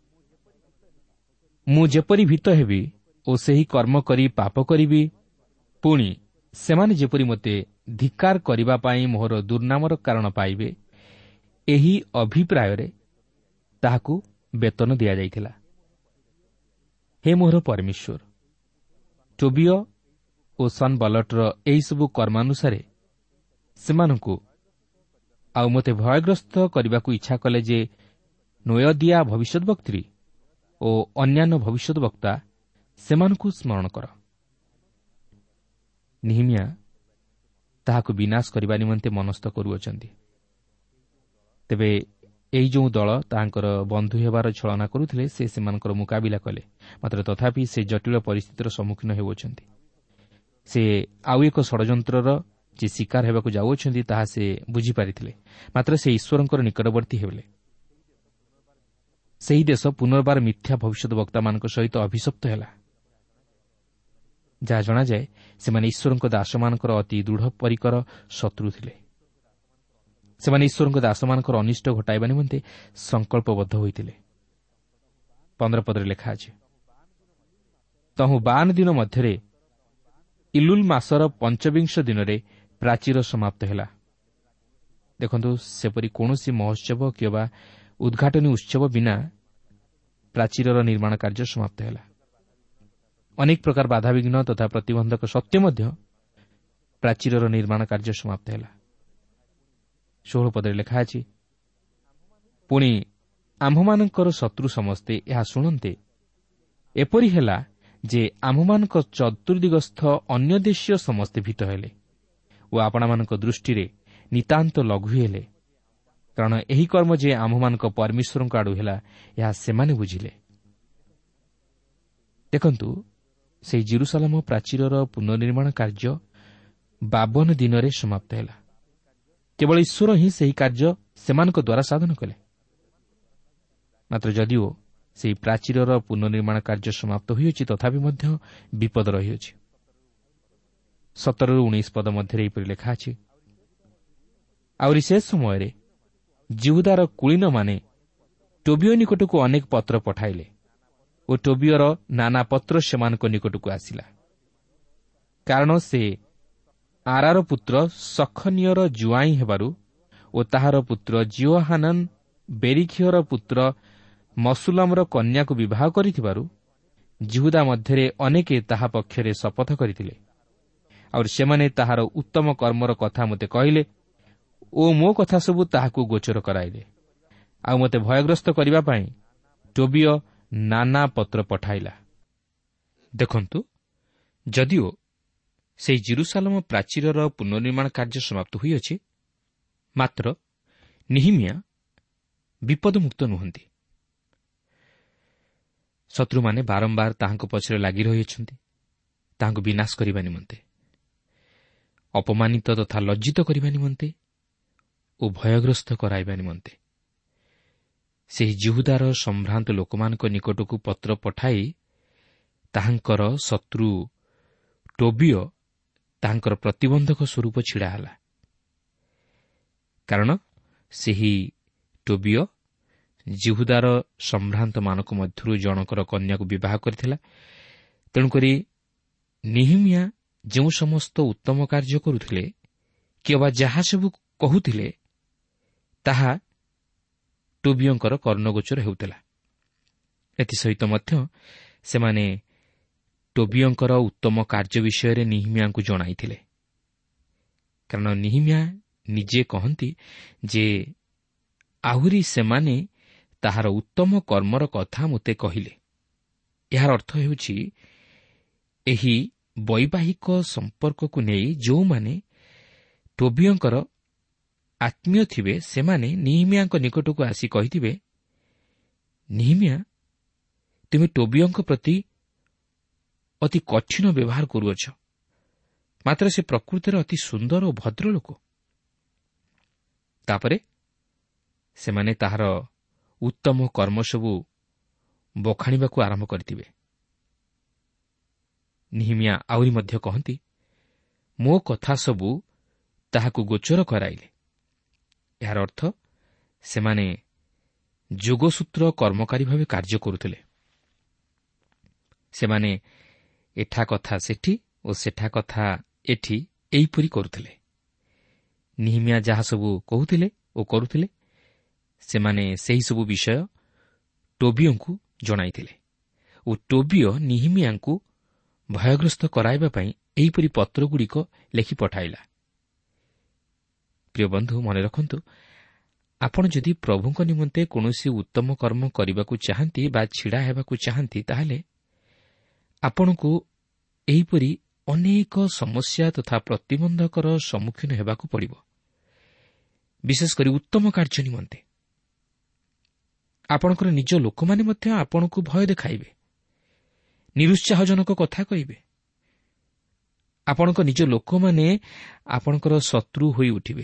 ମୁଁ ଯେପରି ଭୀତ ହେବି ଓ ସେହି କର୍ମ କରି ପାପ କରିବି, ପୁଣି ସେମାନେ ଯେପରି ମୋତେ ଧିକ୍କାର କରିବା ପାଇଁ ମୋହର ଦୁର୍ନାମର କାରଣ ପାଇବେ, ଏହି ଅଭିପ୍ରାୟରେ ତାହାକୁ ବେତନ ଦିଆଯାଇଥିଲା। ହେ ମୋହର ପରମେଶ୍ୱର, ଟୋବିୟ ଓ ସନବଲଟର ଏହିସବୁ କର୍ମାନୁସାରେ ସେମାନଙ୍କୁ ଆଉ ମୋତେ ଭୟଗ୍ରସ୍ତ କରିବାକୁ ଇଚ୍ଛା କଲେ ଯେ ନୋୟଦିଆ ଭବିଷ୍ୟତ ବକ୍ତ୍ରୀ ଓ ଅନ୍ୟାନ୍ୟ ଭବିଷ୍ୟତ ବକ୍ତା, ସେମାନଙ୍କୁ ସ୍ମରଣ କର। ନିହିମିଆ ତାହାକୁ ବିନାଶ କରିବା ନିମନ୍ତେ ମନସ୍ଥ କରୁଅଛନ୍ତି। ତେବେ ଏହି ଯେଉଁ ଦଳ ତାହାଙ୍କର ବନ୍ଧୁ ହେବାର ଛଳନା କରୁଥିଲେ, ସେ ସେମାନଙ୍କର ମୁକାବିଲା କଲେ, ମାତ୍ର ତଥାପି ସେ ଜଟିଳ ପରିସ୍ଥିତିର ସମ୍ମୁଖୀନ ହେଉଅଛନ୍ତି। ସେ ଆଉ ଏକ ଷଡ଼ଯନ୍ତ୍ରର ଯେ ଶିକାର ହେବାକୁ ଯାଉଅଛନ୍ତି, ତାହା ସେ ବୁଝିପାରିଥିଲେ, ମାତ୍ର ସେ ଈଶ୍ୱରଙ୍କର ନିକଟବର୍ତ୍ତୀ ହେଲେ। ସେହି ଦେଶ ପୁନର୍ବାର ମିଥ୍ୟା ଭବିଷ୍ୟତ ବକ୍ତାମାନଙ୍କ ସହିତ ଅଭିଶପ୍ତ ହେଲା। ଯାହା ଜଣାଯାଏ, ସେମାନେ ଈଶ୍ୱରଙ୍କ ଦାସମାନଙ୍କର ଅତି ଦୃଢ଼ ପରିକର ଶତ୍ରୁ ଥିଲେ। ସେମାନେ ଈଶ୍ୱରଙ୍କ ଦାସମାନଙ୍କର ଅନିଷ୍ଟ ଘଟାଇବା ନିମନ୍ତେ ସଂକଳ୍ପବଦ୍ଧ ହୋଇଥିଲେ। ପନ୍ଦର ପଦରେ ଲେଖା ଅଛି, ତହୁଁ ବାନ ଦିନ ମଧ୍ୟରେ ଇଲୁଲ ମାସର ପଞ୍ଚବିଂଶ ଦିନରେ ପ୍ରାଚୀର ସମାପ୍ତ ହେଲା। ଦେଖନ୍ତୁ, ସେପରି କୌଣସି ମହୋତ୍ସବ କିମ୍ବା ଉଦ୍ଘାଟନୀ ଉତ୍ସବ ବିନା ପ୍ରାଚୀରର ନିର୍ମାଣ କାର୍ଯ୍ୟ ସମାପ୍ତ ହେଲା। ଅନେକ ପ୍ରକାର ବାଧାବିଘ୍ନ ତଥା ପ୍ରତିବନ୍ଧକ ସତ୍ତ୍ୱେ ମଧ୍ୟ ପ୍ରାଚୀରର ନିର୍ମାଣ କାର୍ଯ୍ୟ ସମାପ୍ତ ହେଲା। ଷୋହଳ ପଦରେ ଲେଖା ଅଛି, ପୁଣି ଆମ୍ଭମାନଙ୍କର ଶତ୍ରୁ ସମସ୍ତେ ଏହା ଶୁଣନ୍ତେ, ଏପରି ହେଲା ଯେ ଆମ୍ଭମାନଙ୍କ ଚତୁର୍ଦିଗସ୍ଥ ଅନ୍ୟ ଦେଶୀୟ ସମସ୍ତେ ଭୀତ ହେଲେ ଓ ଆପଣମାନଙ୍କ ଦୃଷ୍ଟିରେ ନିତାନ୍ତ ଲଘୁ ହେଲେ, କାରଣ ଏହି କର୍ମ ଯେ ଆମ୍ଭମାନଙ୍କ ପରମେଶ୍ୱରଙ୍କ ଆଡ଼ୁ ହେଲା, ଏହା ସେମାନେ ବୁଝିଲେ। ଦେଖନ୍ତୁ, ସେହି ଜେରୁସାଲେମ ପ୍ରାଚୀରର ପୁନର୍ନିର୍ମାଣ କାର୍ଯ୍ୟ ବାବନ ଦିନରେ ସମାପ୍ତ ହେଲା। କେବଳ ଈଶ୍ୱର ହିଁ ସେହି କାର୍ଯ୍ୟ ସେମାନଙ୍କ ଦ୍ୱାରା ସାଧନ କଲେ। ମାତ୍ର ଯଦିଓ ସେହି ପ୍ରାଚୀରର ପୁନର୍ନିର୍ମାଣ କାର୍ଯ୍ୟ ସମାପ୍ତ ହୋଇଅଛି, ତଥାପି ମଧ୍ୟ ବିପଦ ରହିଅଛି। ସତରରୁ ଉଣେଇଶ ପଦ ମଧ୍ୟରେ ଏହିପରି ଲେଖା ଅଛି, ଆହୁରି ସେ ସମୟରେ ଜିହୁଦାର କୁଳୀନମାନେ ଟୋବିୟ ନିକଟକୁ ଅନେକ ପତ୍ର ପଠାଇଲେ ଓ ଟୋବିୟର ନାନା ପତ୍ର ସେମାନଙ୍କ ନିକଟକୁ ଆସିଲା, କାରଣ ସେ ଆରାର ପୁତ୍ର ସଖନିୟର ଜୁଆଇଁ ହେବାରୁ ଓ ତାହାର ପୁତ୍ର ଜିଓହାନନ୍ ବେରିଖିୟର ପୁତ୍ର ମସୁଲମର କନ୍ୟାକୁ ବିବାହ କରିଥିବାରୁ ଜିହୁଦା ମଧ୍ୟରେ ଅନେକେ ତାହା ପକ୍ଷରେ ଶପଥ କରିଥିଲେ। ଆଉ ସେମାନେ ତାହାର ଉତ୍ତମ କର୍ମର କଥା ମୋତେ କହିଲେ ଓ ମୋ କଥା ସବୁ ତାହାକୁ ଗୋଚର କରାଇଲେ। ଆଉ ମୋତେ ଭୟଗ୍ରସ୍ତ କରିବା ପାଇଁ ଟୋବିୟ ନାନା ପତ୍ର ପଠାଇଲା। ଦେଖନ୍ତୁ, ଯଦିଓ ସେହି ଜେରୁସାଲେମ ପ୍ରାଚୀରର ପୁନର୍ନିର୍ମାଣ କାର୍ଯ୍ୟ ସମାପ୍ତ ହୋଇଅଛି। ମାତ୍ର ନିହିମିଆ ବିପଦମୁକ୍ତ ନୁହନ୍ତି। ଶତ୍ରୁମାନେ ବାରମ୍ବାର ତାହାଙ୍କ ପଛରେ ଲାଗି ରହିଅଛନ୍ତି ତାହାଙ୍କୁ ବିନାଶ କରିବା ନିମନ୍ତେ, ଅପମାନିତ ତଥା ଲଜ୍ଜିତ କରିବା ନିମନ୍ତେ ଓ ଭୟଗ୍ରସ୍ତ କରାଇବା ନିମନ୍ତେ। ସେହି ଜିହୁଦାର ସମ୍ଭ୍ରାନ୍ତ ଲୋକମାନଙ୍କ ନିକଟକୁ ପତ୍ର ପଠାଇ ତାହାଙ୍କର ଶତ୍ରୁ ଟୋବିଓ ତାହାଙ୍କର ପ୍ରତିବନ୍ଧକ ସ୍ୱରୂପ ଛିଡ଼ା ହେଲା। କାରଣ ସେହି ଟୋବିଓ ଜିହୁଦାର ସମ୍ଭ୍ରାନ୍ତମାନଙ୍କ ମଧ୍ୟରୁ ଜଣଙ୍କର କନ୍ୟାକୁ ବିବାହ କରିଥିଲା। ତେଣୁକରି ନିହିମିଆ ଯେଉଁ ସମସ୍ତ ଉତ୍ତମ କାର୍ଯ୍ୟ କରୁଥିଲେ କିମ୍ବା ଯାହା ସବୁ କହୁଥିଲେ ତାହା ଟୋବିଓଙ୍କର କର୍ଣ୍ଣଗୋଚର ହେଉଥିଲା। ଏଥିସହିତ ମଧ୍ୟ ସେମାନେ ଟୋବିଓଙ୍କର ଉତ୍ତମ କାର୍ଯ୍ୟ ବିଷୟରେ ନିହିମିଆଙ୍କୁ ଜଣାଇଥିଲେ। କାରଣ ନିହିମିଆ ନିଜେ କହନ୍ତି ଯେ ଆହୁରି ସେମାନେ ତାହାର ଉତ୍ତମ କର୍ମର କଥା ମୋତେ କହିଲେ। ଏହାର ଅର୍ଥ ହେଉଛି ଏହି ବୈବାହିକ ସମ୍ପର୍କକୁ ନେଇ ଯେଉଁମାନେ ଟୋବିଓଙ୍କର ଆତ୍ମୀୟ ଥିବେ ସେମାନେ ନିହିମିଆଙ୍କ ନିକଟକୁ ଆସି କହିଥିବେ, ନିହିମିଆ, ତୁମେ ଟୋବିଓଙ୍କ ପ୍ରତି ଅତି କଠିନ ବ୍ୟବହାର କରୁଅଛ, ମାତ୍ର ସେ ପ୍ରକୃତିରେ ଅତି ସୁନ୍ଦର ଓ ଭଦ୍ରଲୋକ। ତାପରେ ସେମାନେ ତାହାର ଉତ୍ତମ କର୍ମ ସବୁ ବଖାଣିବାକୁ ଆରମ୍ଭ କରିଥିବେ। ନିହିମିଆ ଆହୁରି ମଧ୍ୟ କହନ୍ତି, ମୋ କଥା ସବୁ ତାହାକୁ ଗୋଚର କରାଇଲେ। ଏହାର ଅର୍ଥ ସେମାନେ ଯୋଗସୂତ୍ର କର୍ମକାରୀ ଭାବେ କାର୍ଯ୍ୟ କରୁଥିଲେ। ସେମାନେ ଏଠା କଥା ସେଠି ଓ ସେଠା କଥା ଏଠି ଏହିପରି କରୁଥିଲେ। ନିହିମିଆ ଯାହା ସବୁ କହୁଥିଲେ ଓ କରୁଥିଲେ ସେମାନେ ସେହିସବୁ ବିଷୟ ଟୋବିଓଙ୍କୁ ଜଣାଇଥିଲେ ଓ ଟୋବିଓ ନିହିମିଆଙ୍କୁ ଭୟଗ୍ରସ୍ତ କରାଇବା ପାଇଁ ଏହିପରି ପତ୍ରଗୁଡ଼ିକ ଲେଖି ପଠାଇଲା। ପ୍ରିୟ ବନ୍ଧୁ, ମନେ ରଖନ୍ତୁ, ଆପଣ ଯଦି ପ୍ରଭୁଙ୍କ ନିମନ୍ତେ କୌଣସି ଉତ୍ତମ କର୍ମ କରିବାକୁ ଚାହାନ୍ତି ବା ଛିଡ଼ା ହେବାକୁ ଚାହାନ୍ତି, ତାହେଲେ ଆପଣଙ୍କୁ ଏହିପରି ଅନେକ ସମସ୍ୟା ତଥା ପ୍ରତିବନ୍ଧକର ସମ୍ମୁଖୀନ ହେବାକୁ ପଡ଼ିବ। ବିଶେଷ କରି ଉତ୍ତମ କାର୍ଯ୍ୟ ନିମନ୍ତେ ଆପଣଙ୍କର ନିଜ ଲୋକମାନେ ମଧ୍ୟ ଆପଣଙ୍କୁ ଭୟ ଦେଖାଇବେ, ନିରୁତ୍ସାହଜନକ କଥା କହିବେ। ଆପଣଙ୍କ ନିଜ ଲୋକମାନେ ଆପଣଙ୍କର ଶତ୍ରୁ ହୋଇ ଉଠିବେ।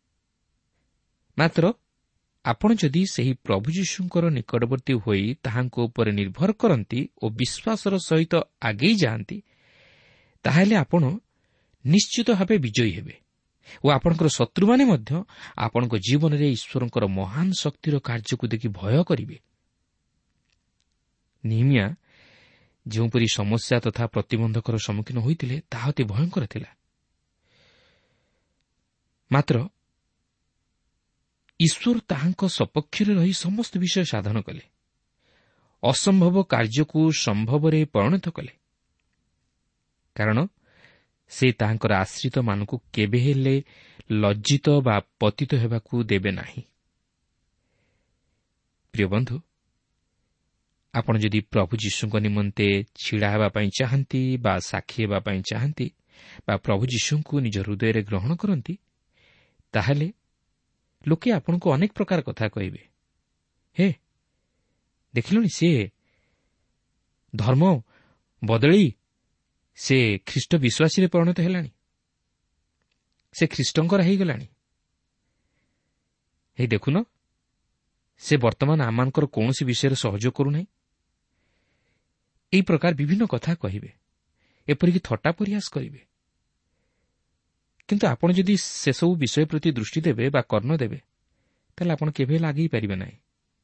ମାତ୍ର ଆପଣ ଯଦି ସେହି ପ୍ରଭୁ ଯୀଶୁଙ୍କର ନିକଟବର୍ତ୍ତୀ ହୋଇ ତାହାଙ୍କ ଉପରେ ନିର୍ଭର କରନ୍ତି ଓ ବିଶ୍ୱାସର ସହିତ ଆଗେଇ ଯାଆନ୍ତି, ତାହେଲେ ଆପଣ ନିଶ୍ଚିତ ଭାବେ ବିଜୟୀ ହେବେ ଓ ଆପଣଙ୍କର ଶତ୍ରୁମାନେ ମଧ୍ୟ ଆପଣଙ୍କ ଜୀବନରେ ଈଶ୍ୱରଙ୍କର ମହାନ ଶକ୍ତିର କାର୍ଯ୍ୟକୁ ଦେଖି ଭୟ କରିବେ। ନିହିମିଆ ଯେଉଁପରି ସମସ୍ୟା ତଥା ପ୍ରତିବନ୍ଧକର ସମ୍ମୁଖୀନ ହୋଇଥିଲେ ତାହା ଅତି ଭୟଙ୍କର ଥିଲା। ମାତ୍ର ଈଶ୍ୱର ତାହାଙ୍କ ସପକ୍ଷରେ ରହି ସମସ୍ତ ବିଷୟ ସାଧନ କଲେ, ଅସମ୍ଭବ କାର୍ଯ୍ୟକୁ ସମ୍ଭବରେ ପରିଣତ କଲେ। କାରଣ ସେ ତାହାଙ୍କର ଆଶ୍ରିତମାନଙ୍କୁ କେବେ ହେଲେ ଲଜ୍ଜିତ ବା ପତିତ ହେବାକୁ ଦେବେ ନାହିଁ। ପ୍ରିୟ ବନ୍ଧୁ, ଆପଣ ଯଦି ପ୍ରଭୁ ଯୀଶୁଙ୍କ ନିମନ୍ତେ ଛିଡ଼ା ହେବା ପାଇଁ ଚାହାନ୍ତି ବା ସାକ୍ଷୀ ହେବା ପାଇଁ ଚାହାନ୍ତି ବା ପ୍ରଭୁ ଯୀଶୁଙ୍କୁ ନିଜ ହୃଦୟରେ ଗ୍ରହଣ କରନ୍ତି, ତାହେଲେ ଲୋକେ ଆପଣଙ୍କୁ ଅନେକ ପ୍ରକାର କଥା କହିବେ। ହେ, ଦେଖିଲଣି, ସେ ଧର୍ମ ବଦଳି ସେ ଖ୍ରୀଷ୍ଟ ବିଶ୍ୱାସୀରେ ପରିଣତ ହେଲାଣି, ସେ ଖ୍ରୀଷ୍ଟଙ୍କର ହେଇଗଲାଣି। ହେଇ ଦେଖୁନ, ସେ ବର୍ତ୍ତମାନ ଆମମାନଙ୍କର କୌଣସି ବିଷୟରେ ସହଯୋଗ କରୁନାହିଁ। ଏହି ପ୍ରକାର ବିଭିନ୍ନ କଥା କହିବେ, ଏପରିକି ଥଟ୍ଟା ପରିହାସ କରିବେ। କିନ୍ତୁ ଆପଣ ଯଦି ସେସବୁ ବିଷୟ ପ୍ରତି ଦୃଷ୍ଟି ଦେବେ ବା କର୍ଣ୍ଣ ଦେବେ, ତାହେଲେ ଆପଣ କେବେ ହେଲେ ଆଗେଇ ପାରିବେ ନାହିଁ।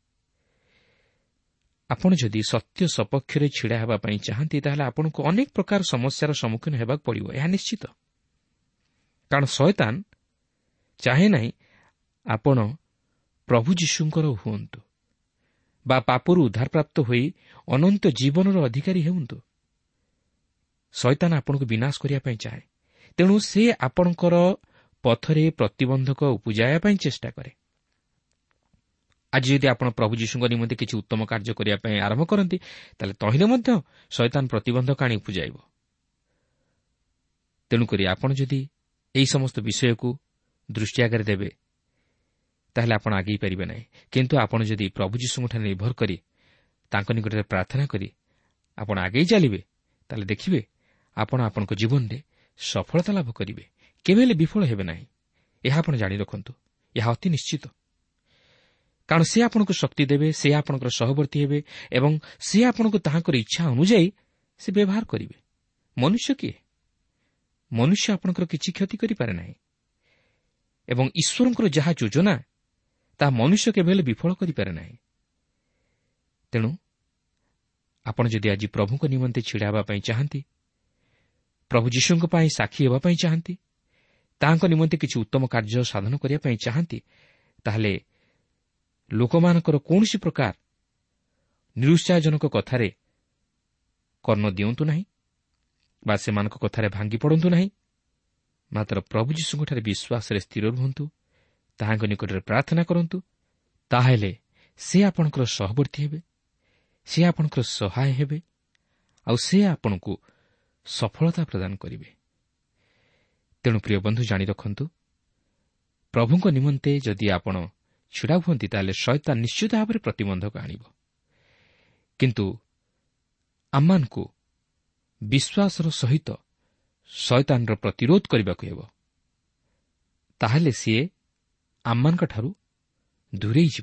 ଆପଣ ଯଦି ସତ୍ୟ ସପକ୍ଷରେ ଛିଡ଼ା ହେବା ପାଇଁ ଚାହାନ୍ତି, ତାହେଲେ ଆପଣଙ୍କୁ ଅନେକ ପ୍ରକାର ସମସ୍ୟାର ସମ୍ମୁଖୀନ ହେବାକୁ ପଡ଼ିବ, ଏହା ନିଶ୍ଚିତ। କାରଣ ଶୟତାନ ଚାହେଁ ନାହିଁ ଆପଣ ପ୍ରଭୁ ଯୀଶୁଙ୍କର ହୁଅନ୍ତୁ ବା ପାପରୁ ଉଦ୍ଧାରପ୍ରାପ୍ତ ହୋଇ ଅନନ୍ତ ଜୀବନର ଅଧିକାରୀ ହେଉନ୍ତୁ। ଶୟତାନ ଆପଣଙ୍କୁ ବିନାଶ କରିବା ପାଇଁ ଚାହେଁ। ତେଣୁ ସେ ଆପଣଙ୍କର ପଥରେ ପ୍ରତିବନ୍ଧକ ଉପୁଜାଇବା ପାଇଁ ଚେଷ୍ଟା କରେ। ଆଜି ଯଦି ଆପଣ ପ୍ରଭୁ ଯୀଶୁଙ୍କ ନିମନ୍ତେ କିଛି ଉତ୍ତମ କାର୍ଯ୍ୟ କରିବା ପାଇଁ ଆରମ୍ଭ କରନ୍ତି, ତାହେଲେ ତହିଁରେ ମଧ୍ୟ ଶୟତାନ ପ୍ରତିବନ୍ଧକ ଆଣି ଉପୁଜାଇବ। ତେଣୁକରି ଆପଣ ଯଦି ଏହି ସମସ୍ତ ବିଷୟକୁ ଦୃଷ୍ଟି ଆଗରେ ଦେବେ ତାହେଲେ ଆପଣ ଆଗେଇ ପାରିବେ ନାହିଁ। କିନ୍ତୁ ଆପଣ ଯଦି ପ୍ରଭୁ ଯୀଶୁଙ୍କଠାରେ ନିର୍ଭର କରି ତାଙ୍କ ନିକଟରେ ପ୍ରାର୍ଥନା କରି ଆପଣ ଆଗେଇ ଚାଲିବେ ତାହେଲେ ଦେଖିବେ ଆପଣ ଆପଣଙ୍କ ଜୀବନରେ ସଫଳତା ଲାଭ କରିବେ, କେବେ ହେଲେ ବିଫଳ ହେବେ ନାହିଁ। ଏହା ଆପଣ ଜାଣି ରଖନ୍ତୁ, ଏହା ଅତି ନିଶ୍ଚିତ। କାରଣ ସେ ଆପଣଙ୍କୁ ଶକ୍ତି ଦେବେ, ସେ ଆପଣଙ୍କର ସହବର୍ତ୍ତୀ ହେବେ ଏବଂ ସେ ଆପଣଙ୍କୁ ତାହାଙ୍କର ଇଚ୍ଛା ଅନୁଯାୟୀ ସେ ବ୍ୟବହାର କରିବେ। ମନୁଷ୍ୟ କିଏ? ମନୁଷ୍ୟ ଆପଣଙ୍କର କିଛି କ୍ଷତି କରିପାରେ ନାହିଁ ଏବଂ ଈଶ୍ୱରଙ୍କର ଯାହା ଯୋଜନା ତାହା ମନୁଷ୍ୟ କେବେ ହେଲେ ବିଫଳ କରିପାରେ ନାହିଁ। ତେଣୁ ଆପଣ ଯଦି ଆଜି ପ୍ରଭୁଙ୍କ ନିମନ୍ତେ ଛିଡ଼ା ହେବା ପାଇଁ ଚାହାନ୍ତି, ପ୍ରଭୁ ଯୀଶୁଙ୍କ ପାଇଁ ସାକ୍ଷୀ ହେବା ପାଇଁ ଚାହାନ୍ତି, ତାହାଙ୍କ ନିମନ୍ତେ କିଛି ଉତ୍ତମ କାର୍ଯ୍ୟ ସାଧନ କରିବା ପାଇଁ ଚାହାନ୍ତି, ତାହେଲେ ଲୋକମାନଙ୍କର କୌଣସି ପ୍ରକାର ନିରୁତ୍ସାହଜନକ କଥାରେ କର୍ଣ୍ଣ ଦିଅନ୍ତୁ ନାହିଁ ବା ସେମାନଙ୍କ କଥାରେ ଭାଙ୍ଗି ପଡ଼ନ୍ତୁ ନାହିଁ। ମାତ୍ର ପ୍ରଭୁ ଯୀଶୁଙ୍କଠାରେ ବିଶ୍ୱାସରେ ସ୍ଥିର ରୁହନ୍ତୁ, ତାହାଙ୍କ ନିକଟରେ ପ୍ରାର୍ଥନା କରନ୍ତୁ। ତାହେଲେ ସେ ଆପଣଙ୍କର ସହବର୍ତ୍ତୀ ହେବେ, ସେ ଆପଣଙ୍କର ସହାୟ ହେବେ ଆଉ ସେ ଆପଣଙ୍କୁ ସଫଳତା ପ୍ରଦାନ କରିବେ। ତେଣୁ ପ୍ରିୟ ବନ୍ଧୁ, ଜାଣି ରଖନ୍ତୁ, ପ୍ରଭୁଙ୍କ ନିମନ୍ତେ ଯଦି ଆପଣ ଛିଡ଼ା ହୁଅନ୍ତି ତାହେଲେ ଶୟତାନ ନିଶ୍ଚିତ ଭାବରେ ପ୍ରତିବନ୍ଧକ ଆଣିବ। କିନ୍ତୁ ଆମମାନଙ୍କୁ ବିଶ୍ୱାସର ସହିତ ଶୟତାନର ପ୍ରତିରୋଧ କରିବାକୁ ହେବ। ତାହେଲେ ସିଏ ଆମମାନଙ୍କଠାରୁ ଦୂରେଇ ଯିବ।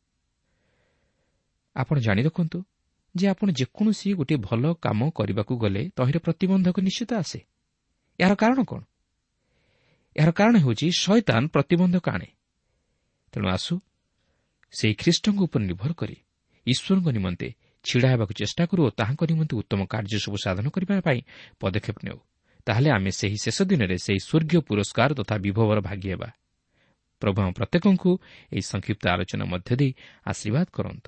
ଆପଣ ଜାଣି ରଖନ୍ତୁ ଯେ ଆପଣ ଯେକୌଣସି ଗୋଟିଏ ଭଲ କାମ କରିବାକୁ ଗଲେ ତହିଁରେ ପ୍ରତିବନ୍ଧକ ନିଶ୍ଚିତ ଆସେ। ଏହାର କାରଣ କ'ଣ? ଏହାର କାରଣ ହେଉଛି ଶୟତାନ ପ୍ରତିବନ୍ଧକ ଆଣେ। ତେଣୁ ଆସୁ ସେହି ଖ୍ରୀଷ୍ଟଙ୍କ ଉପରେ ନିର୍ଭର କରି ଈଶ୍ୱରଙ୍କ ନିମନ୍ତେ ଛିଡ଼ା ହେବାକୁ ଚେଷ୍ଟା କରୁ ଓ ତାହାଙ୍କ ନିମନ୍ତେ ଉତ୍ତମ କାର୍ଯ୍ୟ ସବୁ ସାଧନ କରିବା ପାଇଁ ପଦକ୍ଷେପ ନେଉ। ତାହେଲେ ଆମେ ସେହି ଶେଷ ଦିନରେ ସେହି ସ୍ୱର୍ଗୀୟ ପୁରସ୍କାର ତଥା ବିଭବର ଭାଗୀ ହେବା। ପ୍ରଭୁ ଆମ ପ୍ରତ୍ୟେକଙ୍କୁ ଏହି ସଂକ୍ଷିପ୍ତ ଆଲୋଚନା ମଧ୍ୟ ଦେଇ ଆଶୀର୍ବାଦ କରନ୍ତୁ।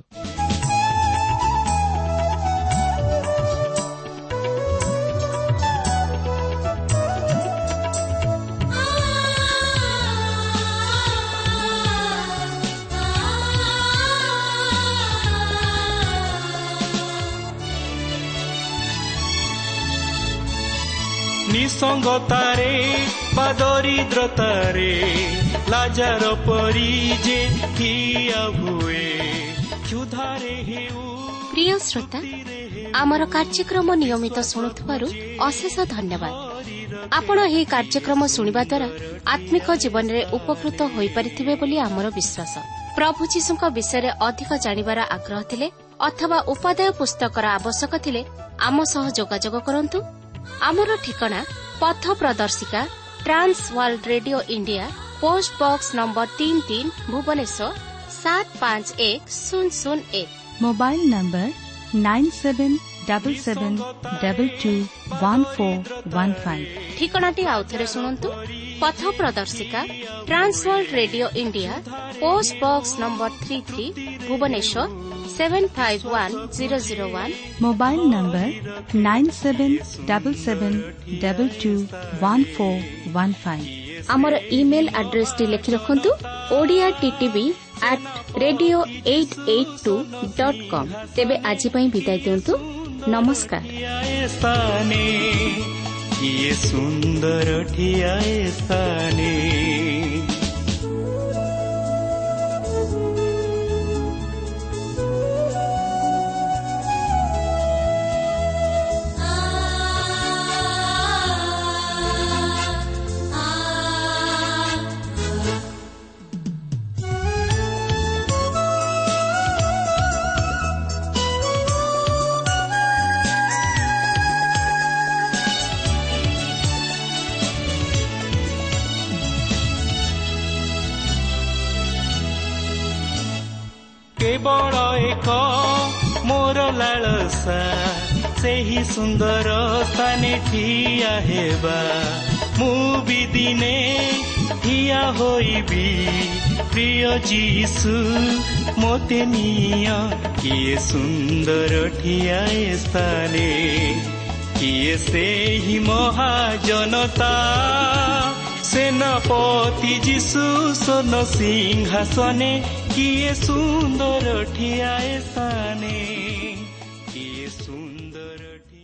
ନିସଙ୍ଗତାରେ ବା ଦରିଦ୍ରତାରେ ଲାଜାର ପରି ଯେ ଠିଆ ହୁଏ, କ୍ଷୁଧାରେ ହେଉ। ପ୍ରିୟ ଶ୍ରୋତା, ଆମର କାର୍ଯ୍ୟକ୍ରମ ନିୟମିତ ଶୁଣୁଥିବାରୁ ଅଶେଷ ଧନ୍ୟବାଦ। ଆପଣ ଏହି କାର୍ଯ୍ୟକ୍ରମ ଶୁଣିବା ଦ୍ୱାରା ଆତ୍ମିକ ଜୀବନରେ ଉପକୃତ ହୋଇପାରିଥିବେ ବୋଲି ଆମର ବିଶ୍ୱାସ। ପ୍ରଭୁ ଯୀଶୁଙ୍କ ବିଷୟରେ ଅଧିକ ଜାଣିବାର ଆଗ୍ରହ ଥିଲେ ଅଥବା ଉପାଦେୟ ପୁସ୍ତକର ଆବଶ୍ୟକ ଥିଲେ ଆମ ସହ ଯୋଗାଯୋଗ କରନ୍ତୁ। ଆମର ଠିକଣା ପଥ ପ୍ରଦର୍ଶିକା Trans World Radio India, post box number ତିନି ତିନି, ଭୁବନେଶ୍ୱର ସାତ ପାଞ୍ଚ ଏକ ଶୂନ ଶୂନ ଏକ। Mobile number nine seven double seven double two one four one five. ଠିକଣାଟି ଆଉଥରେ ଶୁଣନ୍ତୁ। ପଥ ପ୍ରଦର୍ଶିକା Trans World Radio India, post box number ତିନି ତିନି, Bhubaneswar seven five one zero zero one. Mobile number nine seven double seven double two one four one five. ଆମର email ଆଡ୍ରେସଟି ଲେଖି ରଖନ୍ତୁ, Odia TTV at radio eight eight two dot com. ତେବେ ଆଜି ପାଇଁ ବିଦାୟ ଦିଅନ୍ତୁ। ନମସ୍କାର। କିଏ ସୁନ୍ଦର ଠିଆ ସ୍ଥାନେ। କେବଳ ଏକ ମୋର ଲାଳସା, ସେହି ସୁନ୍ଦର ସ୍ଥାନେ ଠିଆ ହେବା। ମୁଁ ବି ଦିନେ ଠିଆ ହୋଇବି, ପ୍ରିୟ ଯୀଶୁ ମୋତେ ନିଅ। କିଏ ସୁନ୍ଦର ଠିଆ ଏ ସ୍ଥାନେ, କିଏ ସେହି ମହାଜନତା, ସେନାପତି ଯୀଶୁ ସ୍ୱର୍ଣ୍ଣ ସିଂହାସନେ। କିଏ ସୁନ୍ଦର ଠିଆ ସ୍ଥାନେ, କିଏ ସୁନ୍ଦର